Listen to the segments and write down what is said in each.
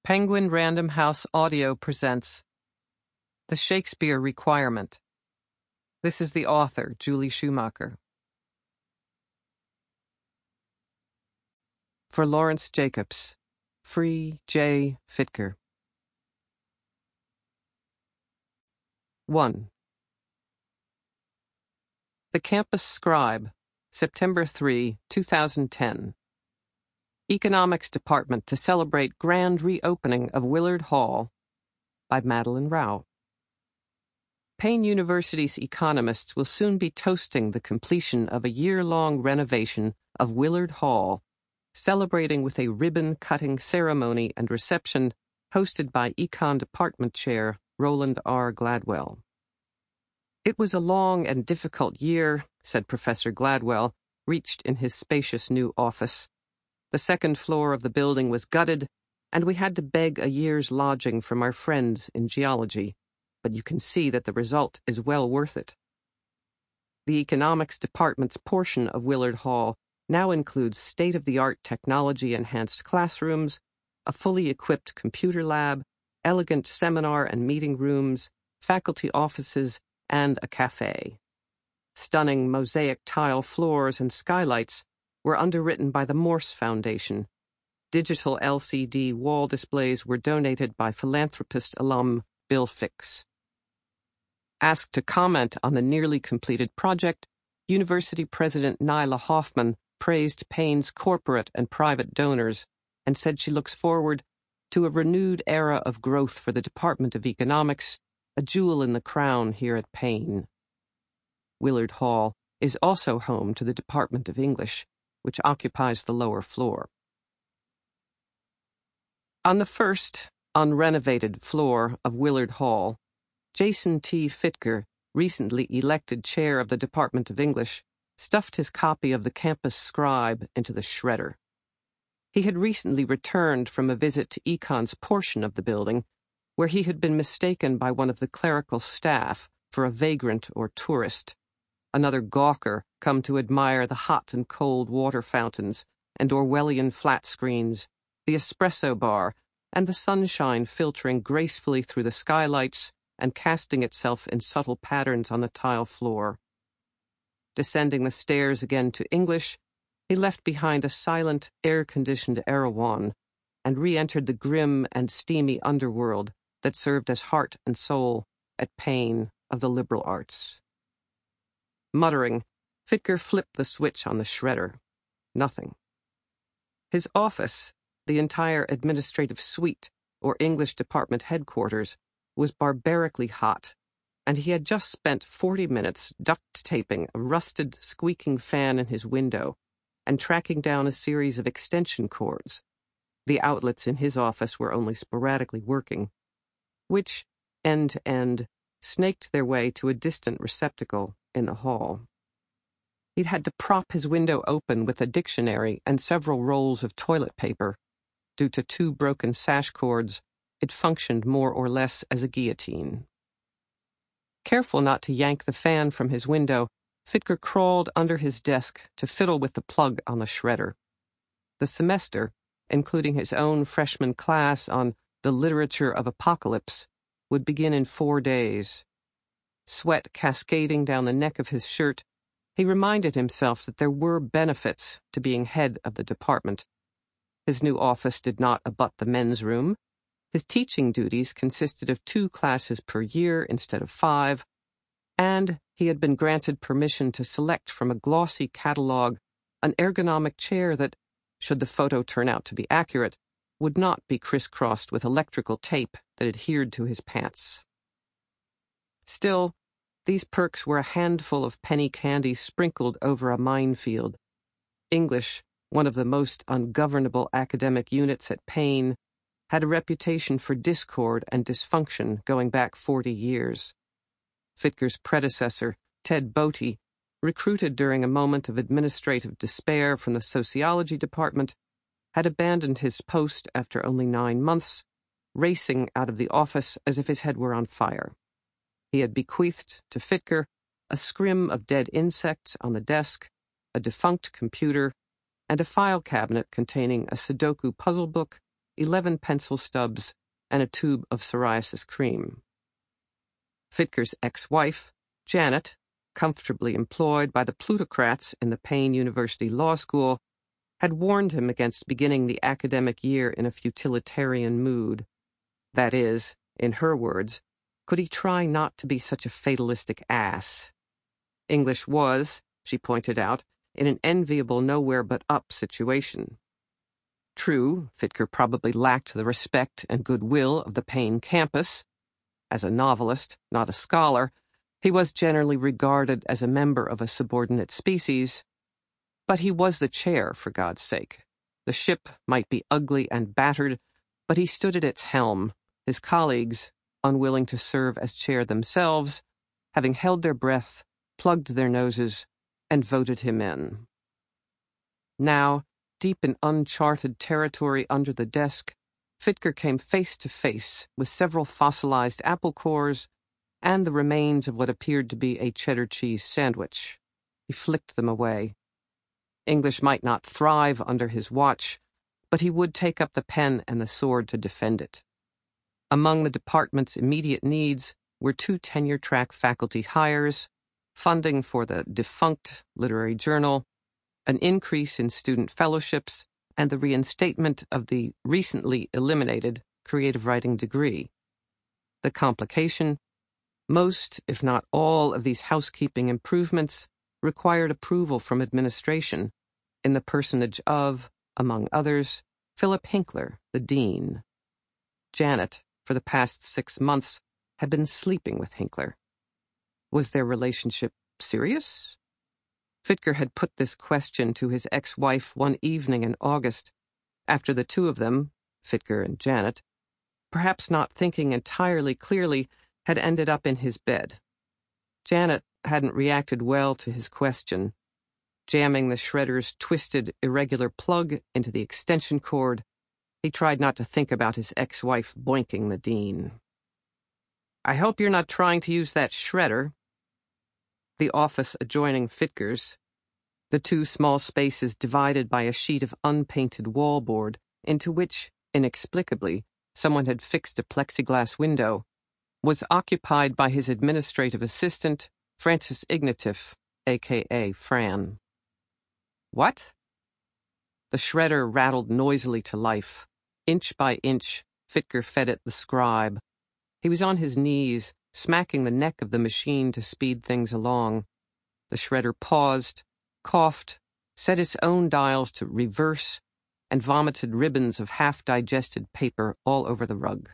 Penguin Random House Audio presents The Shakespeare Requirement. This is the author, Julie Schumacher. For Lawrence Jacobs, Free J. Fitker. 1. The Campus Scribe, September 3, 2010. Economics Department to celebrate grand reopening of Willard Hall by Madeline Rao. Payne University's economists will soon be toasting the completion of a year-long renovation of Willard Hall, celebrating with a ribbon-cutting ceremony and reception hosted by Econ Department Chair Roland R. Gladwell. It was a long and difficult year, said Professor Gladwell, reached in his spacious new office. The second floor of the building was gutted, and we had to beg a year's lodging from our friends in geology, but you can see that the result is well worth it. The economics department's portion of Willard Hall now includes state-of-the-art technology-enhanced classrooms, a fully equipped computer lab, elegant seminar and meeting rooms, faculty offices, and a cafe. Stunning mosaic tile floors and skylights were underwritten by the Morse Foundation. Digital LCD wall displays were donated by philanthropist alum Bill Fix. Asked to comment on the nearly completed project, University President Nyla Hoffman praised Payne's corporate and private donors and said she looks forward to a renewed era of growth for the Department of Economics, a jewel in the crown here at Payne. Willard Hall is also home to the Department of English, which occupies the lower floor. On the first, unrenovated floor of Willard Hall, Jason T. Fitker, recently elected chair of the Department of English, stuffed his copy of the Campus Scribe into the shredder. He had recently returned from a visit to Econ's portion of the building, where he had been mistaken by one of the clerical staff for a vagrant or tourist, another gawker come to admire the hot and cold water fountains and Orwellian flat screens, the espresso bar, and the sunshine filtering gracefully through the skylights and casting itself in subtle patterns on the tile floor. Descending the stairs again to English, he left behind a silent, air-conditioned Erewhon and re-entered the grim and steamy underworld that served as heart and soul at Payne of the liberal arts. Muttering, Fitker flipped the switch on the shredder. Nothing. His office, the entire administrative suite, or English department headquarters, was barbarically hot, and he had just spent 40 minutes duct-taping a rusted, squeaking fan in his window and tracking down a series of extension cords. The outlets in his office were only sporadically working, which, end to end, snaked their way to a distant receptacle in the hall. He'd had to prop his window open with a dictionary and several rolls of toilet paper. Due to 2 broken sash cords, it functioned more or less as a guillotine. Careful not to yank the fan from his window, Fitker crawled under his desk to fiddle with the plug on the shredder. The semester, including his own freshman class on the literature of apocalypse, would begin in 4 days. Sweat cascading down the neck of his shirt, he reminded himself that there were benefits to being head of the department. His new office did not abut the men's room. His teaching duties consisted of 2 classes per year instead of 5, and he had been granted permission to select from a glossy catalog an ergonomic chair that, should the photo turn out to be accurate, would not be crisscrossed with electrical tape that adhered to his pants. Still, these perks were a handful of penny candy sprinkled over a minefield. English, one of the most ungovernable academic units at Payne, had a reputation for discord and dysfunction going back 40 years. Fitker's predecessor, Ted Bote, recruited during a moment of administrative despair from the sociology department, had abandoned his post after only 9 months, racing out of the office as if his head were on fire. He had bequeathed to Fitker a scrim of dead insects on the desk, a defunct computer, and a file cabinet containing a Sudoku puzzle book, 11 pencil stubs, and a tube of psoriasis cream. Fitker's ex-wife, Janet, comfortably employed by the plutocrats in the Payne University Law School, had warned him against beginning the academic year in a futilitarian mood. That is, in her words, could he try not to be such a fatalistic ass? English was, she pointed out, in an enviable nowhere-but-up situation. True, Fitker probably lacked the respect and goodwill of the Payne campus. As a novelist, not a scholar, he was generally regarded as a member of a subordinate species. But he was the chair, for God's sake. The ship might be ugly and battered, but he stood at its helm, his colleagues, unwilling to serve as chair themselves, having held their breath, plugged their noses, and voted him in. Now, deep in uncharted territory under the desk, Fitker came face to face with several fossilized apple cores and the remains of what appeared to be a cheddar cheese sandwich. He flicked them away. English might not thrive under his watch, but he would take up the pen and the sword to defend it. Among the department's immediate needs were 2 tenure-track faculty hires, funding for the defunct literary journal, an increase in student fellowships, and the reinstatement of the recently eliminated creative writing degree. The complication: most, if not all, of these housekeeping improvements required approval from administration, in the personage of, among others, Philip Hinkler, the dean. Janet, for the past 6 months, had been sleeping with Hinkler. Was their relationship serious? Fitker had put this question to his ex-wife one evening in August, after the two of them, Fitker and Janet, perhaps not thinking entirely clearly, had ended up in his bed. Janet hadn't reacted well to his question, jamming the shredder's twisted, irregular plug into the extension cord. He tried not to think about his ex-wife boinking the dean. "I hope you're not trying to use that shredder." The office adjoining Fitker's, the 2 small spaces divided by a sheet of unpainted wallboard into which, inexplicably, someone had fixed a plexiglass window, was occupied by his administrative assistant, Francis Ignatieff, a.k.a. Fran. "What?" The shredder rattled noisily to life. Inch by inch, Fitker fed it the scribe. He was on his knees, smacking the neck of the machine to speed things along. The shredder paused, coughed, set its own dials to reverse, and vomited ribbons of half-digested paper all over the rug.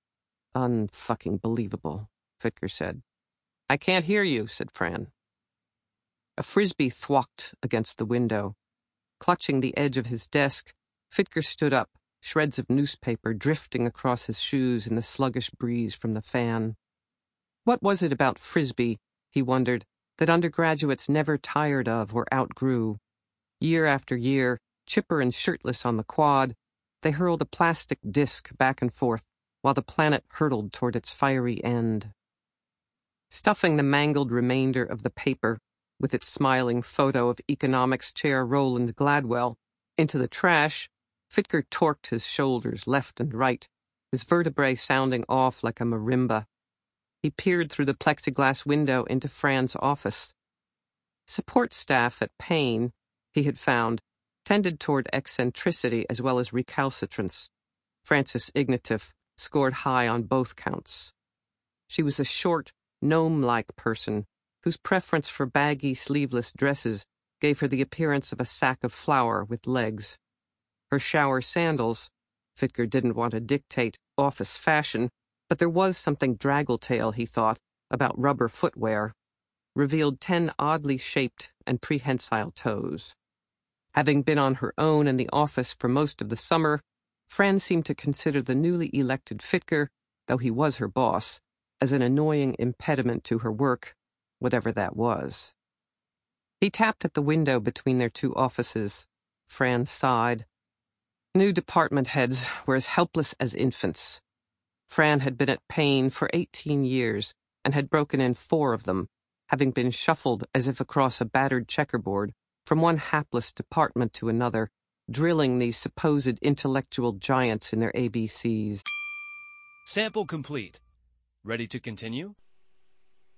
"Unfucking-believable," Fitker said. "I can't hear you," said Fran. A frisbee thwacked against the window. Clutching the edge of his desk, Fitker stood up, shreds of newspaper drifting across his shoes in the sluggish breeze from the fan. What was it about frisbee, he wondered, that undergraduates never tired of or outgrew? Year after year, chipper and shirtless on the quad, they hurled a plastic disc back and forth while the planet hurtled toward its fiery end. Stuffing the mangled remainder of the paper, with its smiling photo of economics chair Roland Gladwell, into the trash, Fitker torqued his shoulders left and right, his vertebrae sounding off like a marimba. He peered through the plexiglass window into Fran's office. Support staff at Payne, he had found, tended toward eccentricity as well as recalcitrance. Francis Ignatieff scored high on both counts. She was a short, gnome-like person whose preference for baggy, sleeveless dresses gave her the appearance of a sack of flour with legs. Her shower sandals, Fitker didn't want to dictate office fashion, but there was something draggle-tail, he thought, about rubber footwear, revealed 10 oddly shaped and prehensile toes. Having been on her own in the office for most of the summer, Fran seemed to consider the newly elected Fitker, though he was her boss, as an annoying impediment to her work, whatever that was. He tapped at the window between their 2 offices. Fran sighed. New department heads were as helpless as infants. Fran had been at Payne for 18 years and had broken in 4 of them, having been shuffled as if across a battered checkerboard from one hapless department to another, drilling these supposed intellectual giants in their ABCs. Sample complete. Ready to continue?